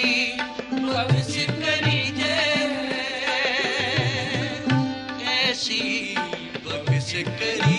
भविष्य करी जय, ऐसी भविष्य करी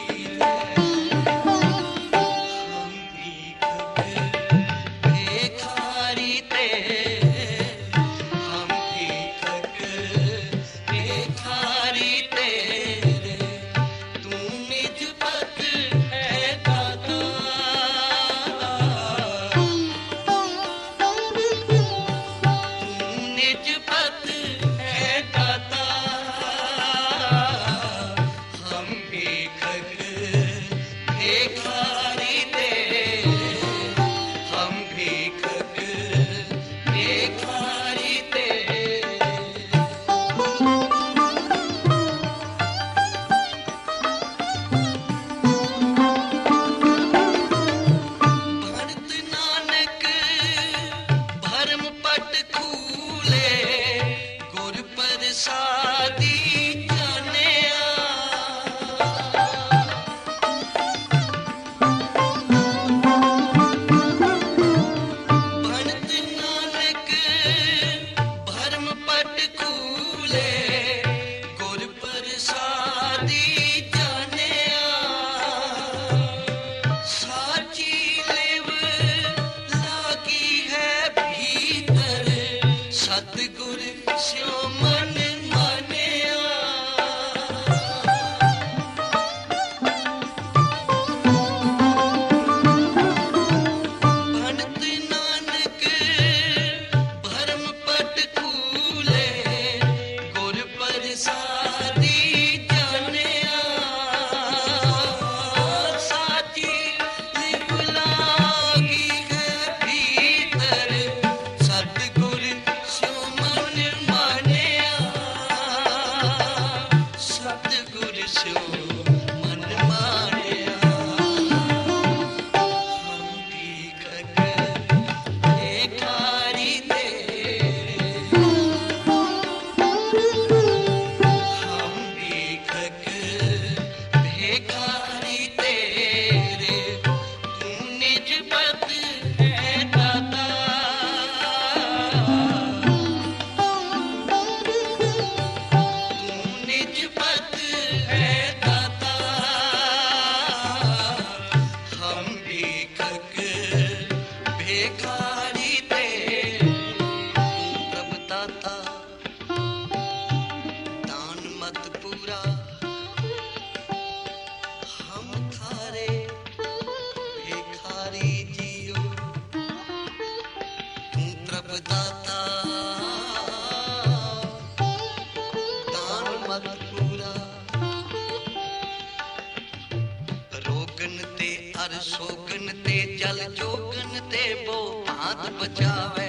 सोगन ते जल जोगन ते वो हाथ बचावे,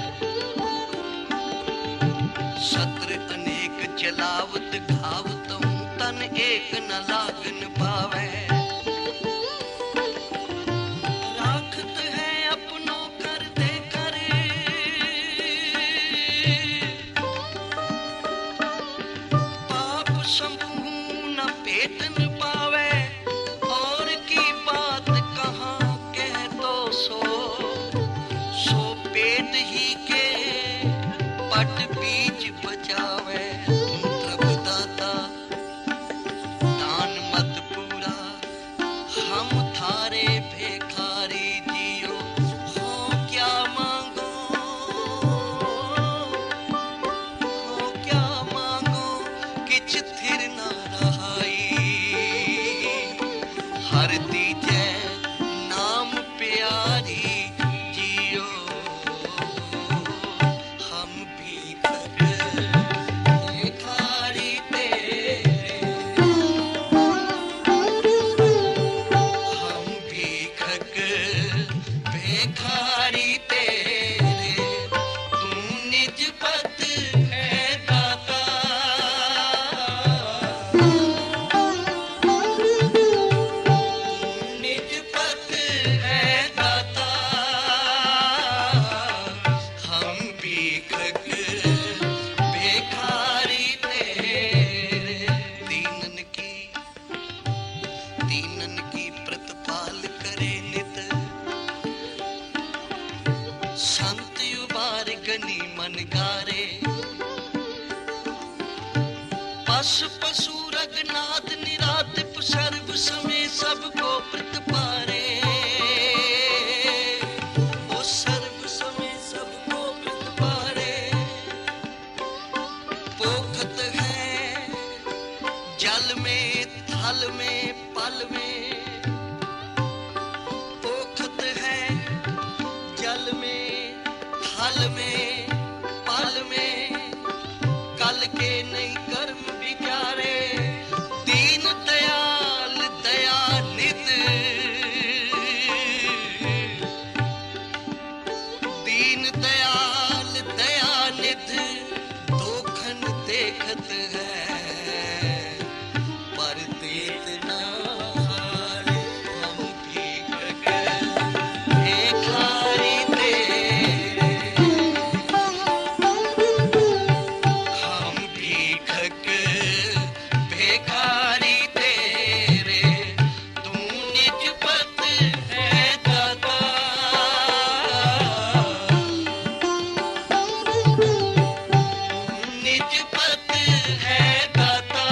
शत्रु अनेक चलावत घावत तन एक न लागन पावे। राखत है अपनो कर दे करे, पाप समूह न पेटन पावे। और की बात कहाँ कह तो सो पेट ही के पट बीज बचावे। प्रभु दाता दान मत पूरा, हम थारे भिखारी जियो। हो क्या मांगो, हो क्या मांगो, किछ थिर ना रहाई। हर दीजे नाम प्यारी जियो, हम भीखक भिखारी तेरे, हम भीखक भिखारी तेरे। तू निज पद है दाता, निज पद है दाता। हम भीखक भिखारी तेरे। दीनन की प्रतिपाल करे नित, संत उबारे गनी मन गारे। पस पशु रघुनाथ निरातिप सर्व समय सबको प्रतिपारे। ओ सर्व समय सबको प्रतिपारे। पोखत है जल में थल में पल में। पोखत है जल में थल में पल में। कल के नहीं कर्म बिचारे। दीन दयाल दयानिध। दीन दयाल दयानिध दोखन देखत है। पर देत ना हारे हम भीखक भिखारी तेरे। हम भीखक भिखारी तेरे। तू निज पत है दाता। निज पत है दाता।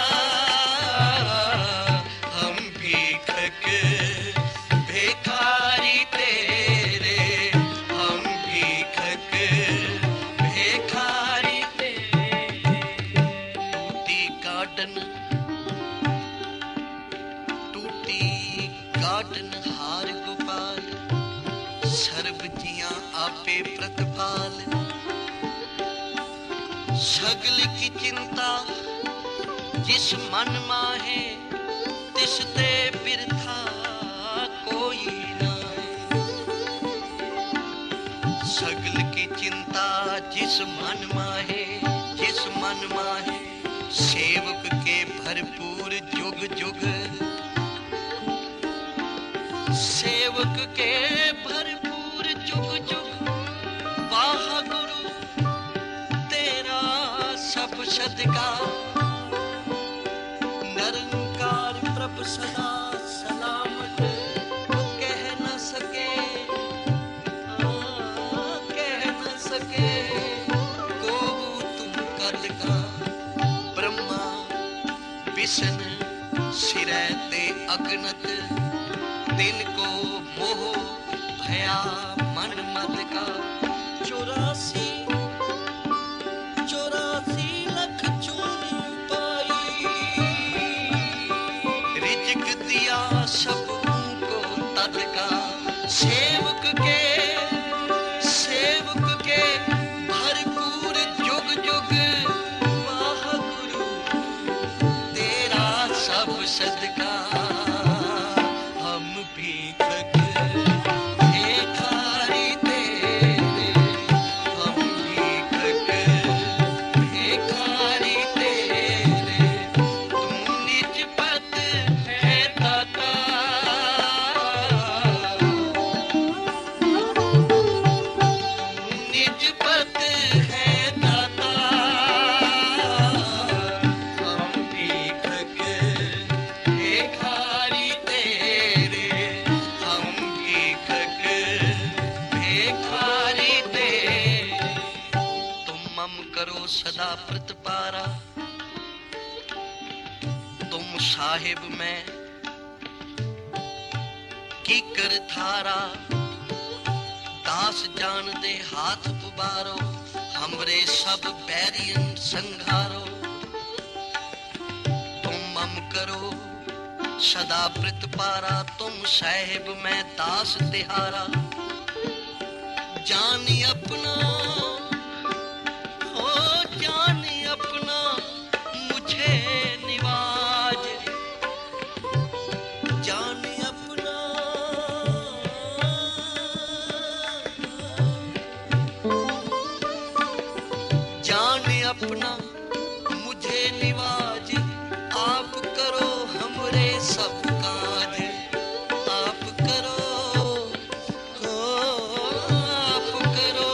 हम भीखक भिखारी तेरे। हम भीखक भिखारी तेरे। टूटी गार्डन टूटी गार्डन हार गोपाल। सर्व जियां आपे प्रतिपाल। सगल की चिंता जिस मन माहे। तिस ते बिरथा कोई नाहे। सगल की चिंता जिस मन माहे। जिस मन माहे। सेवक के भरपूर जुग जुग। सेवक के भरपूर जुग जुग। वाह गुरु तेरा सब सदका। निरंकार प्रभु सदा सलामत। कह न सके कह न सके को तुम कल का। ब्रह्मा विष्णु सिरै ते अगनत। दिन को मोह भया मन मद का। 84 लाख चूनी पाई। रिज़्क दिया सबको तद का। सेवक के भरपूर जुग जुग। वाह गुरु तेरा सब सदका। हम भीखक भिखारी तेरे। हम भीखक भिखारी तेरे। तू निज पत है दाता। निज पत है दाता। हम भीखक भिखारी तेरे। हम भीखक भिखारी तेरे। तुम मम करो सदा प्रतिपारा। तुम साहिब मैं की कर थारा। दास जान दे हाथ उबारो। हमरे सब बैरियन संघारो। तुम मम करो सदा प्रतिपारा। तुम साहिब मैं दास तिहारा। जानी अपना हो जानी अपना मुझे निवाज। जानी अपना जानी अपना मुझे निवाज। आप करो हमरे सब काज। आप करो आप करो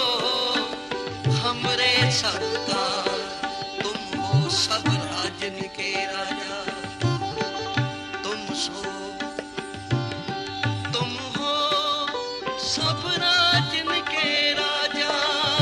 हमरे सब काज। तुम हो सब राजन के राजा। तुम हो सब राजन के राजा।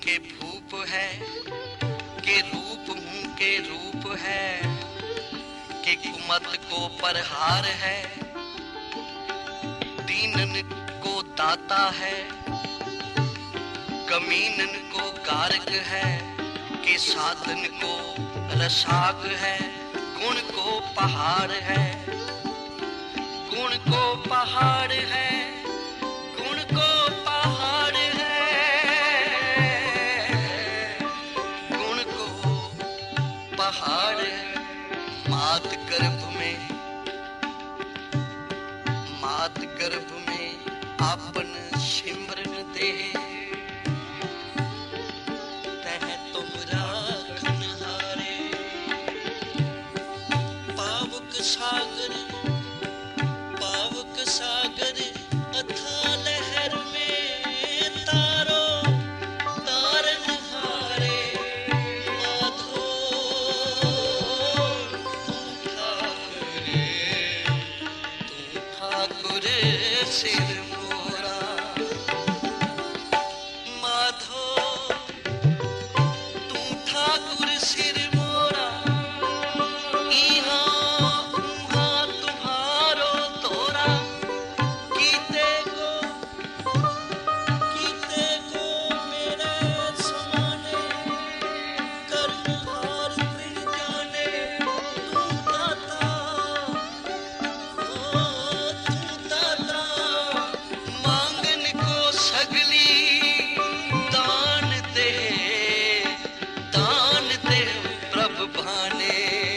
के भूप है, के रूप हूँ के रूप है, के कुमत को परहार है, दीनन को दाता है, कमीनन को कारक है, के साधन को रसाक है, गुण को पहाड़ है, गुण को पहाड़ है, गुण को पहाड़ है, गुण को पहाड़ है। मात गर्भ में आपन सिमरन दे, तह तुम राखन हारे, पावक सागर अथा लहर में तारो तारन हारे, माधो तू ठाकुर सिर मोरा, माधो तू ठाकुर सिर मोरा, इहाँ उहाँ तुम्हारो तोरा, कीते को मेरे समाने, कर्महार फिर जाने, तू दाता मांगन को सगली दान दे प्रभ भाने,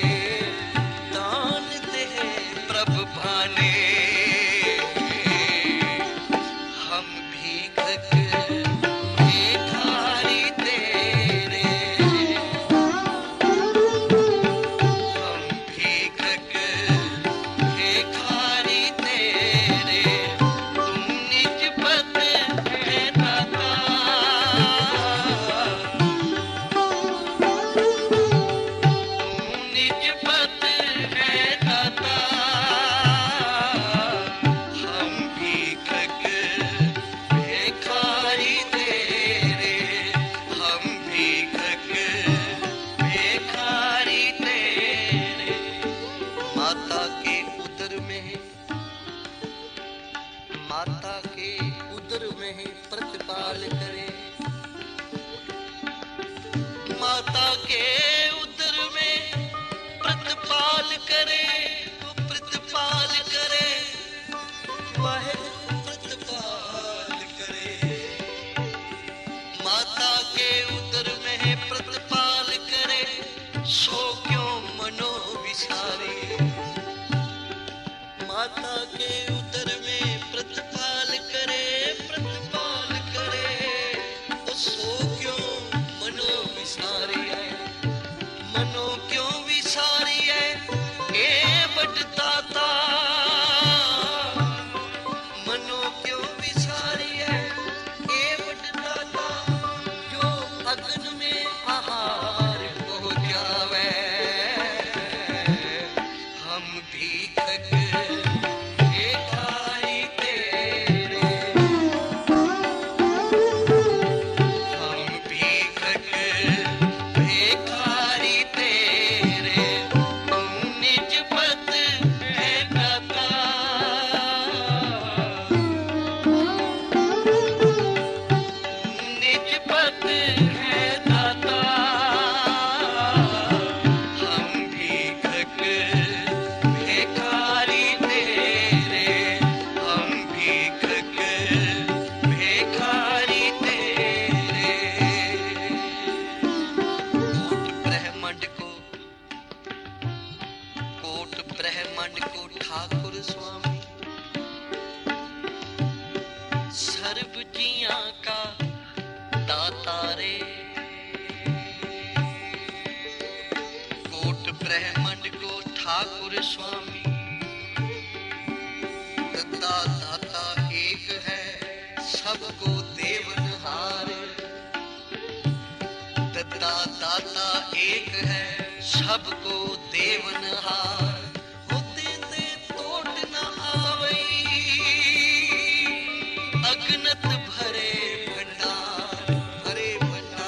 दान दे प्रभ भाने। हम भीखक भिखारी तेरे, हम भीखक भिखारी तेरे, तुम निज पद है दाता, तुम निज पद है दाता। हम भीखक भिखारी तेरे, हम भीखक भिखारी तेरे। माता के उदर में प्रतिपाल करे, माता के उदर में प्रतिपाल करे, वो प्रतिपाल करे, वाहिगुरु प्रतिपाल करे। माता के उदर में प्रतिपाल करे, सो क्यों मनो विसारे। माता के उदर में प्रतिपाल करे, सो क्यों मनो विसारी है, मनो क्यों विसारी है, ए बड़दाता, मनो क्यों विसारी है, ए बड़दाता, जो अग्न में आहार हो जावे। हम भीखक भिखारी तेरे, हम भीखक भिखारी तेरे, तुम निज पद है दाता, निज पद है दाता। हम भीखक भिखारी तेरे, हम भीखक भिखारी तेरे। कोट ब्रह्मांड को ठाकुर स्वामी, सर्व जियां का दाता रे। कोट ब्रह्मांड को ठाकुर स्वामी, दाता एक है, सबको देवनहार। दाता एक है, सबको देवनहार। होते ते तोड़ न आवई, अगनत भरे भंडार, भरे भंडार।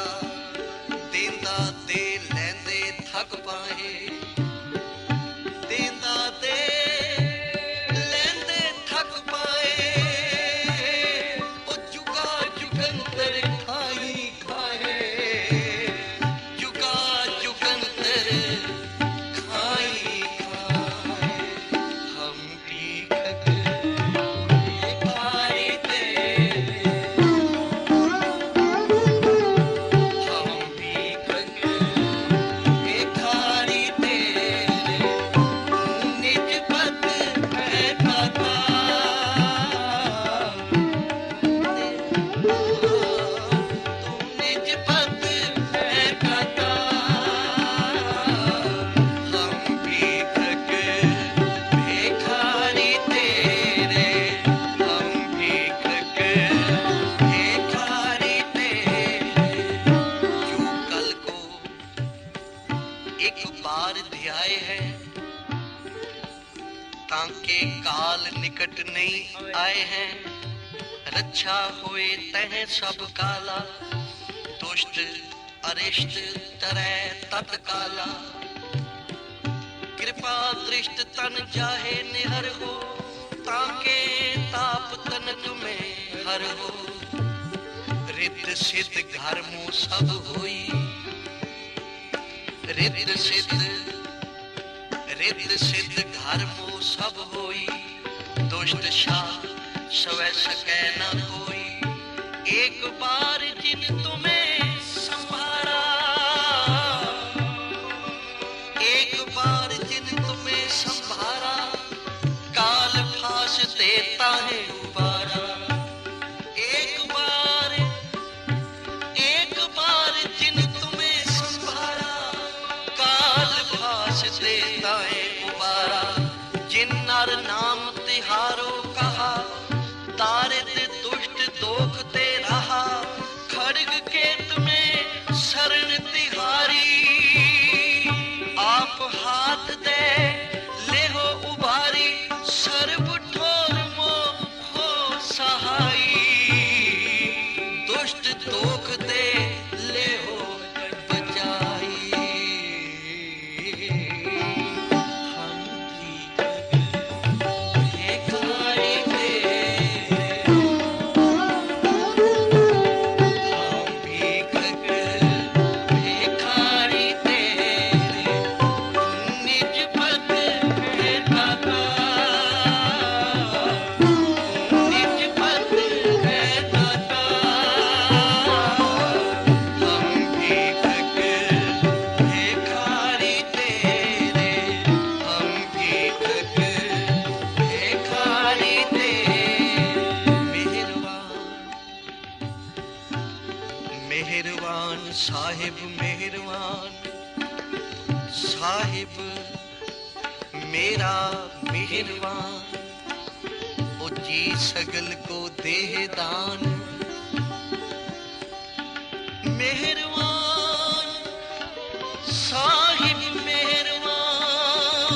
आए हैं, रक्षा होए तह सब काला, दुष्ट अरिष्ट तरै तत्काला। कृपा दृष्ट तन जाहे निहर हो, ताके ताप तन तुम्हें हर हो। रिद्ध सिद्ध घर मुँह सब होई, रिद्ध सिद्ध घर मुँह सब होई। दुष्ट शाह सवै सकै न कोई, एक बार जिन तुम्हें संभारा, एक बार जिन तुम्हें संभारा, काल फांस देता है उबारा। एक बार जिन तुम्हें संभारा, काल फांस देता है उबारा। जिन नर नाम तिहारो कहा, दारिद दुष्ट दोख दे रहा। खड्ग केत में शरण तिहारी, आप हाथ दे ले हो उबारी। सर्व ठोर मोह हो सहाई, दुष्ट दोख दे ले हो बचाई। मेहरबान साहिब मेहरबान, साहिब मेरा मेहरबान। ओ जी सगल को देह दान, मेहरबान साहिब मेहरबान।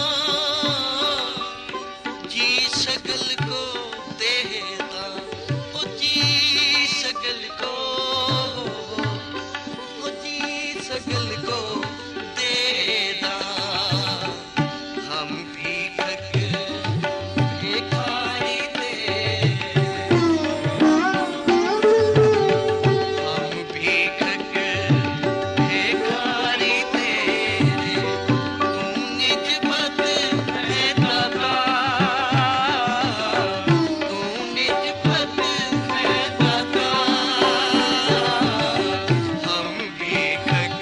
जी सगल को देह दान, ओ जी सगल को, सगल को दे दान। हम भीखक भिखारी तेरे, हम भीखक भिखारी तेरे। तू निज पद है दाता, तू निज पद है दाता। हम भीखक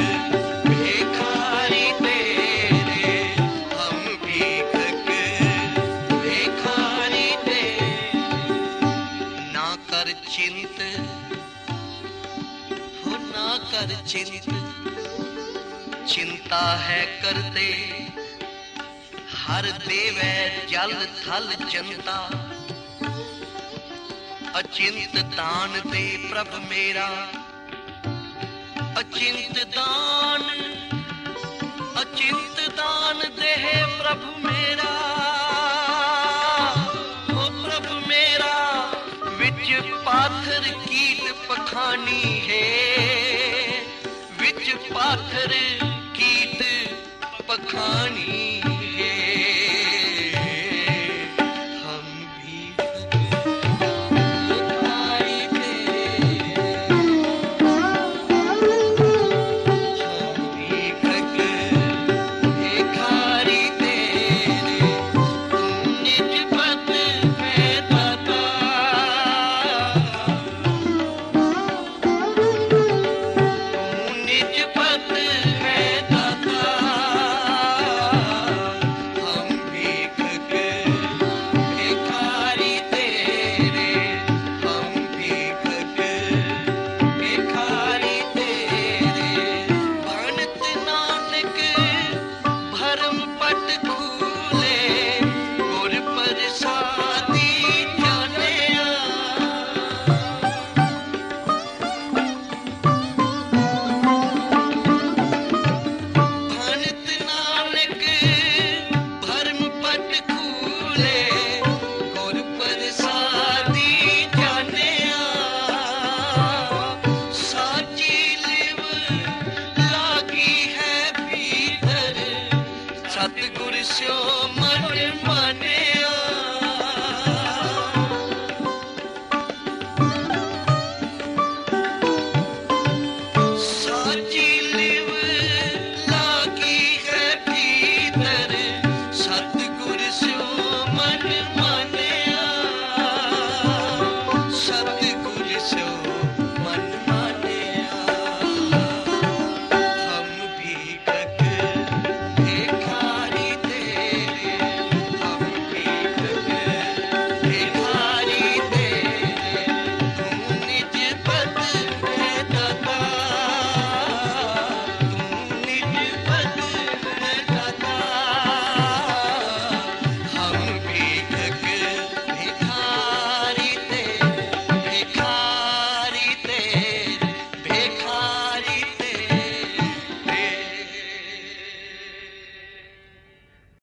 भिखारी तेरे, हम भीखक भिखारी तेरे। ना कर चिंत हो ना कर चिंत, चिंता है करते हर देवै जल थल जनता। अचिंत दान दे प्रभ मेरा, अचिंत दान दे प्रभु मेरा। ओ प्रभु मेरा विच पाथर कीट पखानी है, विच पाथर कीट पखानी